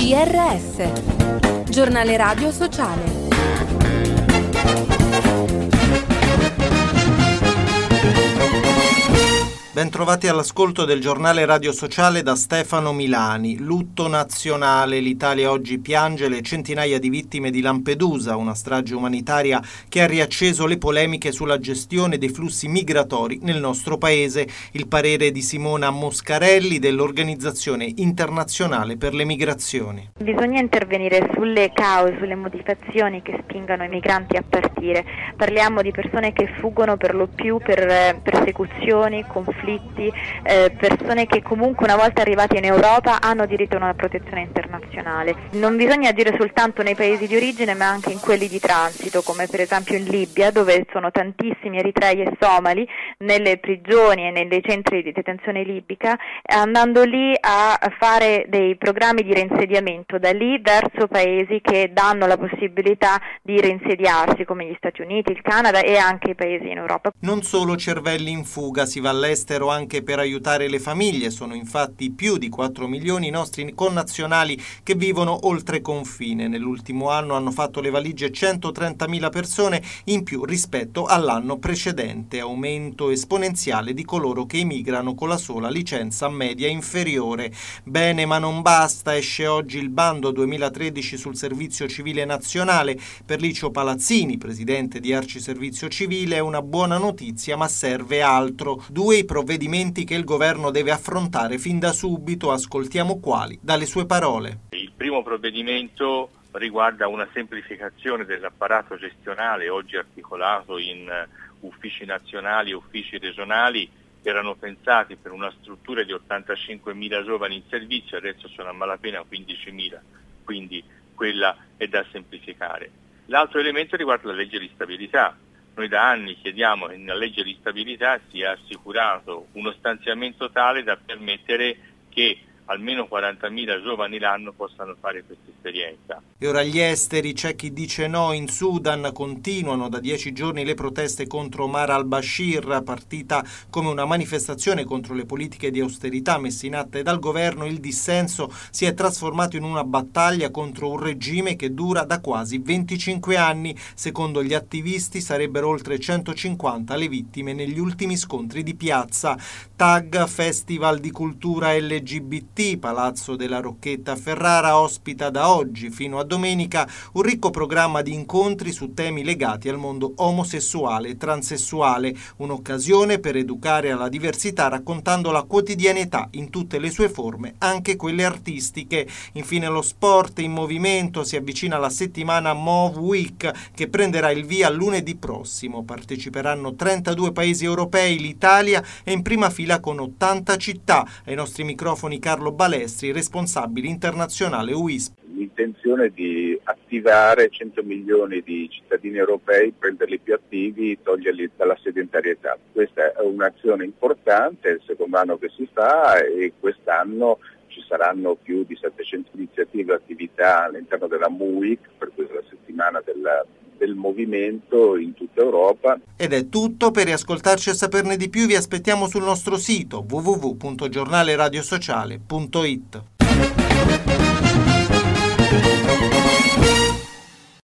GRS, Giornale Radio Sociale. Bentrovati all'ascolto del giornale Radio Sociale da Stefano Milani. Lutto nazionale. L'Italia oggi piange le centinaia di vittime di Lampedusa, una strage umanitaria che ha riacceso le polemiche sulla gestione dei flussi migratori nel nostro paese. Il parere di Simona Moscarelli dell'Organizzazione Internazionale per le Migrazioni. Bisogna intervenire sulle cause, sulle motivazioni che spingano i migranti a partire. Parliamo di persone che fuggono per lo più per persecuzioni, conflitti, persone che comunque una volta arrivati in Europa hanno diritto a una protezione internazionale. Non bisogna agire soltanto nei paesi di origine ma anche in quelli di transito, come per esempio in Libia, dove sono tantissimi eritrei e somali nelle prigioni e nei centri di detenzione libica, andando lì a fare dei programmi di reinsediamento da lì verso paesi che danno la possibilità di reinsediarsi, come gli Stati Uniti, il Canada e anche i paesi in Europa. Non solo cervelli in fuga, si va all'estero anche per aiutare le famiglie. Sono infatti più di 4 milioni i nostri connazionali che vivono oltre confine. Nell'ultimo anno hanno fatto le valigie 130.000 persone in più rispetto all'anno precedente, aumento esponenziale di coloro che emigrano con la sola licenza media inferiore. Bene, ma non basta. Esce oggi il bando 2013 sul servizio civile nazionale. Per Licio Palazzini, presidente di Arci Servizio Civile, è una buona notizia, ma serve altro. Due i provvedimenti che il governo deve affrontare fin da subito. Ascoltiamo quali dalle sue parole. Il primo provvedimento riguarda una semplificazione dell'apparato gestionale oggi articolato in uffici nazionali e uffici regionali che erano pensati per una struttura di 85.000 giovani in servizio, adesso sono a malapena 15.000, quindi quella è da semplificare. L'altro elemento riguarda la legge di stabilità. Noi da anni chiediamo che nella legge di stabilità sia assicurato uno stanziamento tale da permettere che almeno 40.000 giovani l'anno possano fare questa esperienza. E ora gli esteri, c'è chi dice no. In Sudan continuano da 10 giorni le proteste contro Omar al-Bashir, partita come una manifestazione contro le politiche di austerità messe in atto dal governo. Il dissenso si è trasformato in una battaglia contro un regime che dura da quasi 25 anni. Secondo gli attivisti sarebbero oltre 150 le vittime negli ultimi scontri di piazza. TAG, Festival di Cultura LGBT. Palazzo della Rocchetta a Ferrara ospita da oggi fino a domenica un ricco programma di incontri su temi legati al mondo omosessuale e transessuale, un'occasione per educare alla diversità raccontando la quotidianità in tutte le sue forme, anche quelle artistiche. Infine lo sport in movimento, si avvicina la settimana Move Week che prenderà il via lunedì prossimo. Parteciperanno 32 paesi europei, l'Italia è in prima fila con 80 città. Ai nostri microfoni Carlo Balestri, responsabile internazionale UISP. L'intenzione di attivare 100 milioni di cittadini europei, prenderli più attivi, toglierli dalla sedentarietà. Questa è un'azione importante, è il secondo anno che si fa e quest'anno ci saranno più di 700 iniziative e attività all'interno della MUIC, per cui la settimana del movimento in tutta Europa. Ed è tutto. Per riascoltarci e saperne di più vi aspettiamo sul nostro sito www.giornaleradiosociale.it.